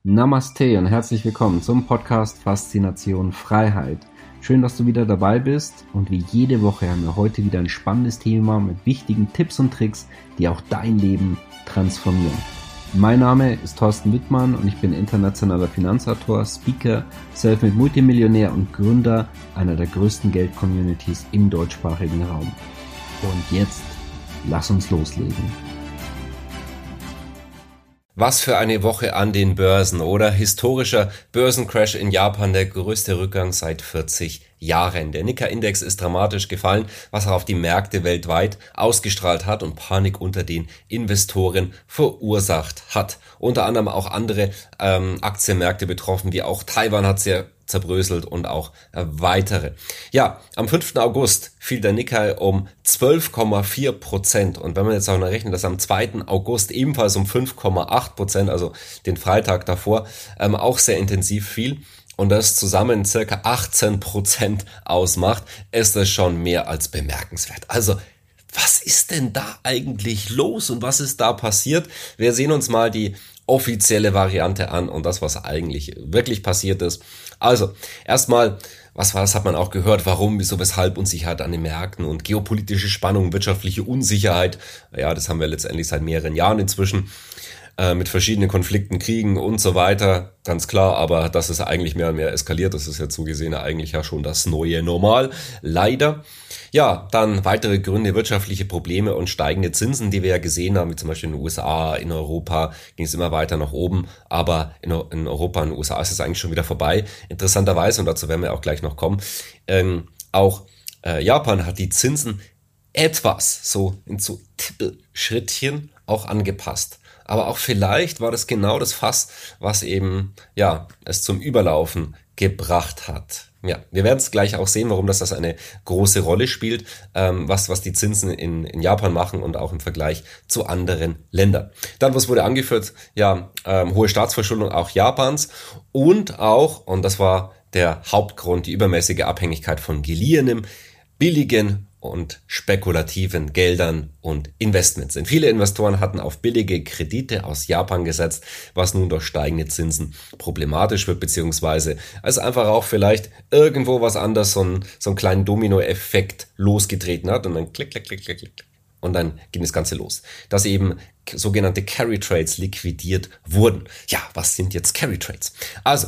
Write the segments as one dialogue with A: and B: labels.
A: Namaste und herzlich willkommen zum Podcast Faszination Freiheit. Schön, dass du wieder dabei bist und wie jede Woche haben wir heute wieder ein spannendes Thema mit wichtigen Tipps und Tricks, die auch dein Leben transformieren. Mein Name ist Thorsten Wittmann und ich bin internationaler Finanzautor, Speaker, Selfmade Multimillionär und Gründer einer der größten Geld-Communities im deutschsprachigen Raum. Und jetzt, lass uns loslegen.
B: Was für eine Woche an den Börsen, oder? Historischer Börsencrash in Japan, der größte Rückgang seit 40 Jahren. Der Nikkei-Index ist dramatisch gefallen, was auch auf die Märkte weltweit ausgestrahlt hat und Panik unter den Investoren verursacht hat. Unter anderem auch andere Aktienmärkte betroffen, wie auch Taiwan hat sehr zerbröselt und auch weitere. Ja, am 5. August fiel der Nikkei um 12,4%. Und wenn man jetzt auch noch rechnet, dass am 2. August ebenfalls um 5,8%, also den Freitag davor, auch sehr intensiv fiel und das zusammen circa 18% ausmacht, ist das schon mehr als bemerkenswert. Also, was ist denn da eigentlich los und was ist da passiert? Wir sehen uns mal die offizielle Variante an und das, was eigentlich wirklich passiert ist. Also, erstmal, was hat man auch gehört, warum, wieso, weshalb Unsicherheit an den Märkten und geopolitische Spannung, wirtschaftliche Unsicherheit. Ja, das haben wir letztendlich seit mehreren Jahren inzwischen mit verschiedenen Konflikten, Kriegen und so weiter, ganz klar, aber das ist eigentlich mehr und mehr eskaliert, das ist ja zugesehen eigentlich ja schon das neue Normal, leider. Ja, dann weitere Gründe, wirtschaftliche Probleme und steigende Zinsen, die wir ja gesehen haben, wie zum Beispiel in den USA, in Europa ging es immer weiter nach oben, aber in Europa und in den USA ist es eigentlich schon wieder vorbei. Interessanterweise, und dazu werden wir auch gleich noch kommen, auch Japan hat die Zinsen etwas so in so Tippelschrittchen auch angepasst. Aber auch vielleicht war das genau das Fass, was eben, ja, es zum Überlaufen gebracht hat. Ja, wir werden es gleich auch sehen, warum das eine große Rolle spielt, was die Zinsen in Japan machen und auch im Vergleich zu anderen Ländern. Dann, was wurde angeführt? Ja, hohe Staatsverschuldung auch Japans und auch, und das war der Hauptgrund, die übermäßige Abhängigkeit von geliehenem, billigen und spekulativen Geldern und Investments. Denn viele Investoren hatten auf billige Kredite aus Japan gesetzt, was nun durch steigende Zinsen problematisch wird, beziehungsweise als einfach auch vielleicht irgendwo was anderes, so einen kleinen Dominoeffekt losgetreten hat und dann klick, klick, klick, klick, klick. Und dann ging das Ganze los, dass eben sogenannte Carry Trades liquidiert wurden. Ja, was sind jetzt Carry Trades? Also,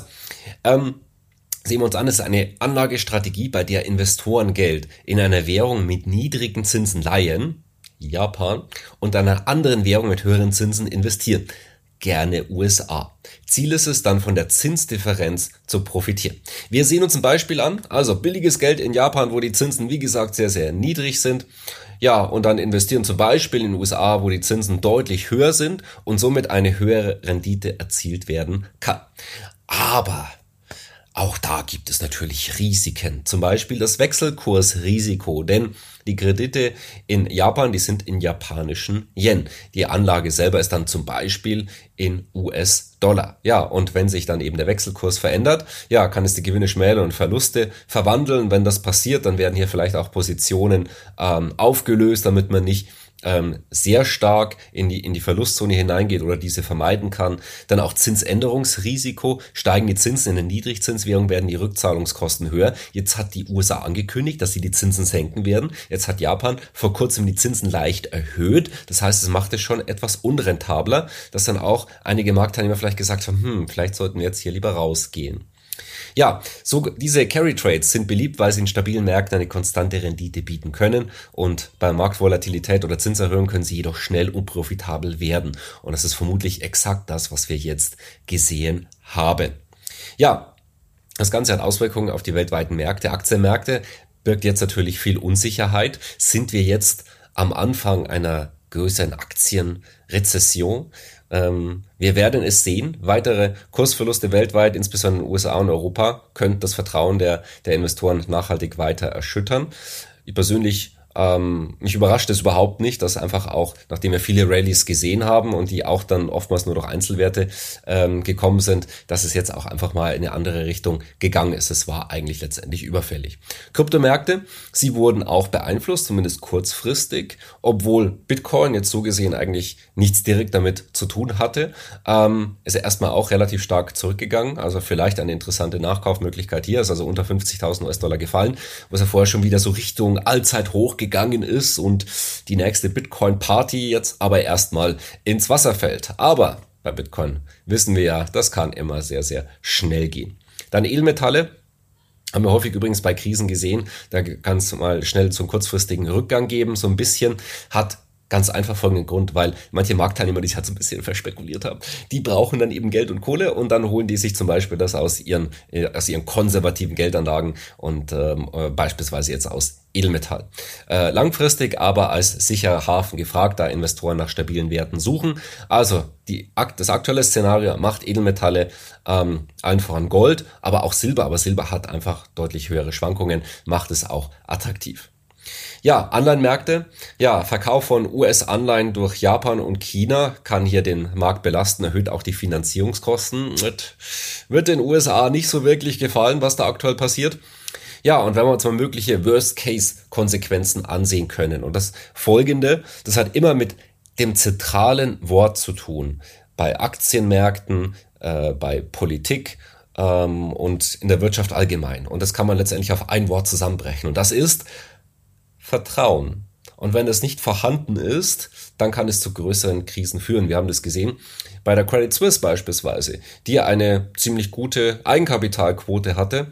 B: sehen wir uns an, es ist eine Anlagestrategie, bei der Investoren Geld in einer Währung mit niedrigen Zinsen leihen, Japan, und einer anderen Währung mit höheren Zinsen investieren, gerne USA. Ziel ist es dann, von der Zinsdifferenz zu profitieren. Wir sehen uns ein Beispiel an, also billiges Geld in Japan, wo die Zinsen, wie gesagt, sehr, sehr niedrig sind. Ja, und dann investieren zum Beispiel in den USA, wo die Zinsen deutlich höher sind und somit eine höhere Rendite erzielt werden kann. Aber auch da gibt es natürlich Risiken, zum Beispiel das Wechselkursrisiko, denn die Kredite in Japan, die sind in japanischen Yen. Die Anlage selber ist dann zum Beispiel in US-Dollar. Ja, und wenn sich dann eben der Wechselkurs verändert, ja, kann es die Gewinne schmälern und Verluste verwandeln. Wenn das passiert, dann werden hier vielleicht auch Positionen aufgelöst, damit man nicht sehr stark in die Verlustzone hineingeht oder diese vermeiden kann. Dann auch Zinsänderungsrisiko. Steigen die Zinsen in der Niedrigzinswährung, werden die Rückzahlungskosten höher. Jetzt hat die USA angekündigt, dass sie die Zinsen senken werden. Jetzt hat Japan vor kurzem die Zinsen leicht erhöht. Das heißt, es macht es schon etwas unrentabler, dass dann auch einige Marktteilnehmer vielleicht gesagt haben, vielleicht sollten wir jetzt hier lieber rausgehen. Ja, so diese Carry Trades sind beliebt, weil sie in stabilen Märkten eine konstante Rendite bieten können und bei Marktvolatilität oder Zinserhöhung können sie jedoch schnell unprofitabel werden. Und das ist vermutlich exakt das, was wir jetzt gesehen haben. Ja, das Ganze hat Auswirkungen auf die weltweiten Märkte. Aktienmärkte birgt jetzt natürlich viel Unsicherheit. Sind wir jetzt am Anfang einer größeren Aktienrezession? Wir werden es sehen. Weitere Kursverluste weltweit, insbesondere in den USA und Europa, könnten das Vertrauen der Investoren nachhaltig weiter erschüttern. Ich persönlich Mich überrascht es überhaupt nicht, dass einfach auch, nachdem wir viele Rallyes gesehen haben und die auch dann oftmals nur durch Einzelwerte gekommen sind, dass es jetzt auch einfach mal in eine andere Richtung gegangen ist. Es war eigentlich letztendlich überfällig. Kryptomärkte, sie wurden auch beeinflusst, zumindest kurzfristig, obwohl Bitcoin jetzt so gesehen eigentlich nichts direkt damit zu tun hatte. Ist er erstmal auch relativ stark zurückgegangen, also vielleicht eine interessante Nachkaufmöglichkeit hier, ist also unter 50.000 US-Dollar gefallen, was er vorher schon wieder so Richtung Allzeithoch gegangen ist und die nächste Bitcoin-Party jetzt aber erstmal ins Wasser fällt. Aber bei Bitcoin wissen wir ja, das kann immer sehr, sehr schnell gehen. Dann Edelmetalle. Haben wir häufig übrigens bei Krisen gesehen. Da kann es mal schnell zum kurzfristigen Rückgang geben. So ein bisschen hat ganz einfach folgenden Grund, weil manche Marktteilnehmer, die sich halt so ein bisschen verspekuliert haben, die brauchen dann eben Geld und Kohle und dann holen die sich zum Beispiel das aus ihren konservativen Geldanlagen und beispielsweise jetzt aus Edelmetall. Langfristig aber als sicherer Hafen gefragt, da Investoren nach stabilen Werten suchen. Also das aktuelle Szenario macht Edelmetalle, allen voran Gold, aber auch Silber. Aber Silber hat einfach deutlich höhere Schwankungen, macht es auch attraktiv. Ja, Anleihenmärkte. Ja, Verkauf von US-Anleihen durch Japan und China kann hier den Markt belasten, erhöht auch die Finanzierungskosten. Wird den USA nicht so wirklich gefallen, was da aktuell passiert. Ja, und wenn wir uns mal mögliche Worst-Case-Konsequenzen ansehen können. Und das Folgende, das hat immer mit dem zentralen Wort zu tun. Bei Aktienmärkten, bei Politik und in der Wirtschaft allgemein. Und das kann man letztendlich auf ein Wort zusammenbrechen. Und das ist Vertrauen. Und wenn es nicht vorhanden ist, dann kann es zu größeren Krisen führen. Wir haben das gesehen bei der Credit Suisse beispielsweise, die eine ziemlich gute Eigenkapitalquote hatte,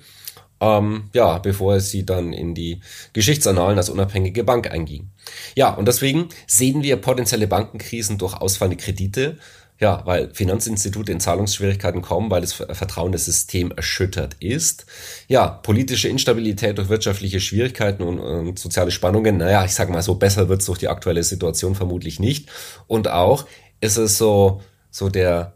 B: bevor sie dann in die Geschichtsannalen als unabhängige Bank einging. Ja, und deswegen sehen wir potenzielle Bankenkrisen durch ausfallende Kredite. Ja, weil Finanzinstitute in Zahlungsschwierigkeiten kommen, weil das Vertrauen des Systems erschüttert ist. Ja, politische Instabilität durch wirtschaftliche Schwierigkeiten und soziale Spannungen. Naja, ich sag mal so, besser wird's durch die aktuelle Situation vermutlich nicht. Und auch ist es so der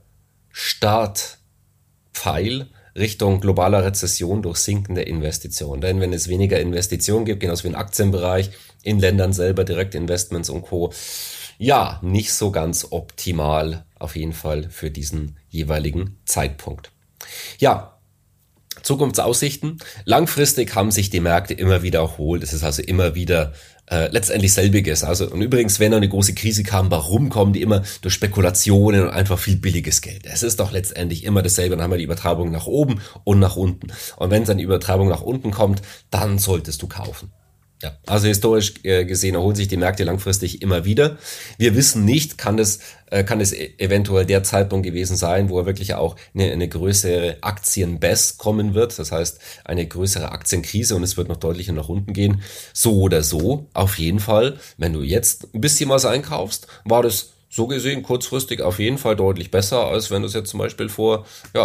B: Startpfeil Richtung globaler Rezession durch sinkende Investitionen. Denn wenn es weniger Investitionen gibt, genauso wie im Aktienbereich, in Ländern selber, Direktinvestments und Co., ja, nicht so ganz optimal auf jeden Fall für diesen jeweiligen Zeitpunkt. Ja, Zukunftsaussichten. Langfristig haben sich die Märkte immer wieder erholt. Es ist also immer wieder letztendlich selbiges. Also, und übrigens, wenn noch eine große Krise kam, warum kommen die immer durch Spekulationen und einfach viel billiges Geld? Es ist doch letztendlich immer dasselbe. Dann haben wir die Übertreibung nach oben und nach unten. Und wenn dann die Übertreibung nach unten kommt, dann solltest du kaufen. Ja, also historisch gesehen erholen sich die Märkte langfristig immer wieder. Wir wissen nicht, kann es eventuell der Zeitpunkt gewesen sein, wo wirklich auch eine größere Aktienbest kommen wird. Das heißt, eine größere Aktienkrise und es wird noch deutlicher nach unten gehen. So oder so, auf jeden Fall, wenn du jetzt ein bisschen was einkaufst, war das so gesehen kurzfristig auf jeden Fall deutlich besser, als wenn du es jetzt zum Beispiel vor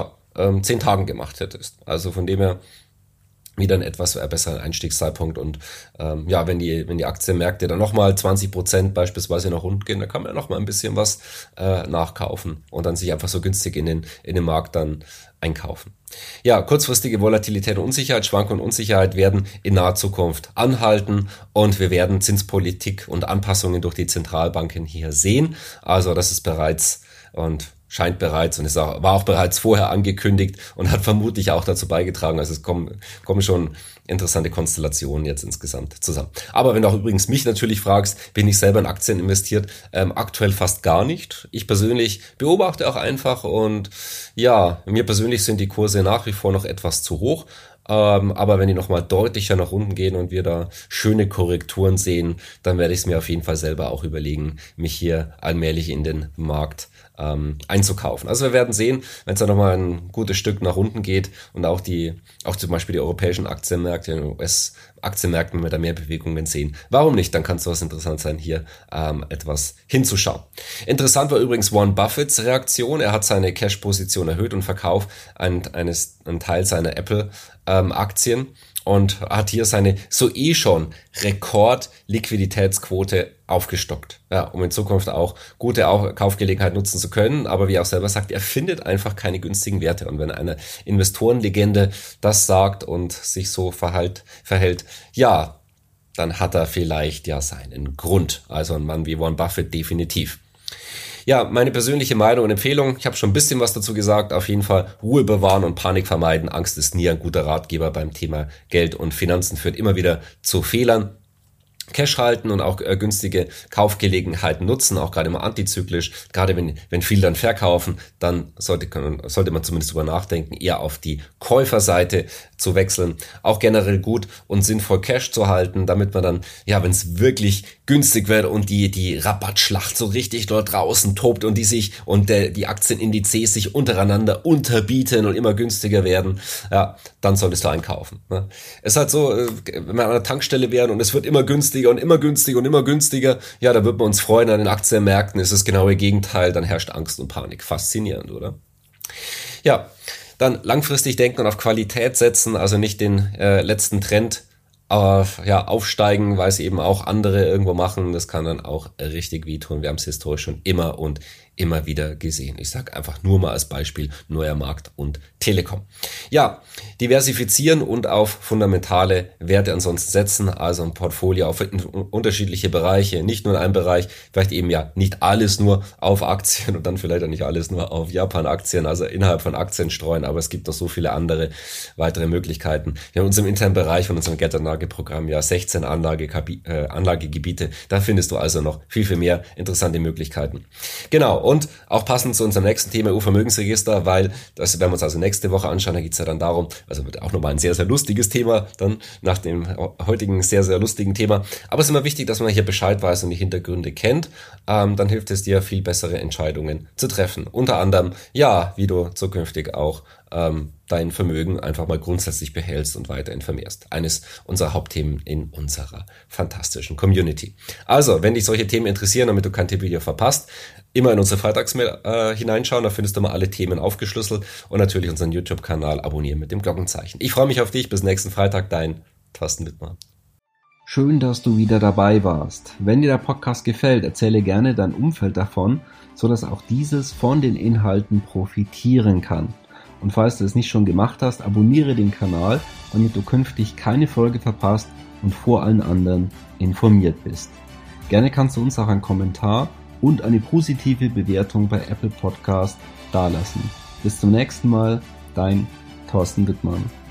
B: 10 Tagen gemacht hättest. Also von dem her wieder ein etwas besseren Einstiegszeitpunkt und wenn die Aktienmärkte dann nochmal 20% beispielsweise nach unten gehen, dann kann man ja nochmal ein bisschen was nachkaufen und dann sich einfach so günstig in den Markt dann einkaufen. Ja, kurzfristige Volatilität und Unsicherheit, Schwankungen und Unsicherheit werden in naher Zukunft anhalten und wir werden Zinspolitik und Anpassungen durch die Zentralbanken hier sehen. Also das ist bereits und scheint bereits und war auch bereits vorher angekündigt und hat vermutlich auch dazu beigetragen. Also es kommen schon interessante Konstellationen jetzt insgesamt zusammen. Aber wenn du auch übrigens mich natürlich fragst, bin ich selber in Aktien investiert? Aktuell fast gar nicht. Ich persönlich beobachte auch einfach und ja, mir persönlich sind die Kurse nach wie vor noch etwas zu hoch. Aber wenn die nochmal deutlicher nach unten gehen und wir da schöne Korrekturen sehen, dann werde ich es mir auf jeden Fall selber auch überlegen, mich hier allmählich in den Markt einzukaufen. Also wir werden sehen, wenn es da nochmal ein gutes Stück nach unten geht und auch zum Beispiel die europäischen Aktienmärkte, den US-Aktienmärkten, wenn wir da mehr Bewegungen sehen. Warum nicht? Dann kann es was interessant sein, hier etwas hinzuschauen. Interessant war übrigens Warren Buffetts Reaktion. Er hat seine Cash-Position erhöht und verkauft einen Teil seiner Apple-Aktien und hat hier seine schon Rekord-Liquiditätsquote aufgestockt, ja, um in Zukunft auch gute Kaufgelegenheit nutzen zu können. Aber wie er auch selber sagt, er findet einfach keine günstigen Werte. Und wenn eine Investorenlegende das sagt und sich so verhält, ja, dann hat er vielleicht ja seinen Grund. Also ein Mann wie Warren Buffett definitiv. Ja, meine persönliche Meinung und Empfehlung, ich habe schon ein bisschen was dazu gesagt, auf jeden Fall Ruhe bewahren und Panik vermeiden. Angst ist nie ein guter Ratgeber beim Thema Geld und Finanzen, führt immer wieder zu Fehlern. Cash halten und auch günstige Kaufgelegenheiten nutzen, auch gerade immer antizyklisch. Gerade wenn viele dann verkaufen, dann sollte man zumindest drüber nachdenken, eher auf die Käuferseite zu wechseln. Auch generell gut und sinnvoll Cash zu halten, damit man dann, ja, wenn es wirklich günstig wird und die Rabattschlacht so richtig dort draußen tobt und die Aktienindizes sich untereinander unterbieten und immer günstiger werden, ja, dann solltest du einkaufen. Ne? Es ist halt so, wenn wir an der Tankstelle wären und es wird immer günstiger und immer günstiger und immer günstiger, ja, da wird man uns freuen. An den Aktienmärkten ist das genaue Gegenteil, dann herrscht Angst und Panik. Faszinierend, oder? Ja, dann langfristig denken und auf Qualität setzen, also nicht den letzten Trend aufsteigen, weil es eben auch andere irgendwo machen. Das kann dann auch richtig wehtun. Wir haben es historisch schon immer und immer wieder gesehen. Ich sage einfach nur mal als Beispiel neuer Markt und Telekom. Ja, diversifizieren und auf fundamentale Werte ansonsten setzen, also ein Portfolio auf unterschiedliche Bereiche, nicht nur in einem Bereich, vielleicht eben ja nicht alles nur auf Aktien und dann vielleicht auch nicht alles nur auf Japan-Aktien, also innerhalb von Aktien streuen, aber es gibt noch so viele andere weitere Möglichkeiten. Wir haben in unserem internen Bereich von unserem Geldanlageprogramm ja 16 Anlagegebiete, da findest du also noch viel, viel mehr interessante Möglichkeiten. Genau. Und auch passend zu unserem nächsten Thema EU-Vermögensregister, weil das werden wir uns also nächste Woche anschauen, da geht es ja dann darum, also wird auch nochmal ein sehr, sehr lustiges Thema, dann nach dem heutigen sehr, sehr lustigen Thema. Aber es ist immer wichtig, dass man hier Bescheid weiß und die Hintergründe kennt, dann hilft es dir, viel bessere Entscheidungen zu treffen. Unter anderem, ja, wie du zukünftig auch dein Vermögen einfach mal grundsätzlich behältst und weiterhin vermehrst. Eines unserer Hauptthemen in unserer fantastischen Community. Also, wenn dich solche Themen interessieren, damit du kein Tippvideo verpasst, immer in unsere Freitagsmail hineinschauen, da findest du mal alle Themen aufgeschlüsselt und natürlich unseren YouTube-Kanal abonnieren mit dem Glockenzeichen. Ich freue mich auf dich, bis nächsten Freitag, dein Thorsten Wittmann.
A: Schön, dass du wieder dabei warst. Wenn dir der Podcast gefällt, erzähle gerne dein Umfeld davon, sodass auch dieses von den Inhalten profitieren kann. Und falls du es nicht schon gemacht hast, abonniere den Kanal, damit du künftig keine Folge verpasst und vor allen anderen informiert bist. Gerne kannst du uns auch einen Kommentar und eine positive Bewertung bei Apple Podcast dalassen. Bis zum nächsten Mal, dein Thorsten Wittmann.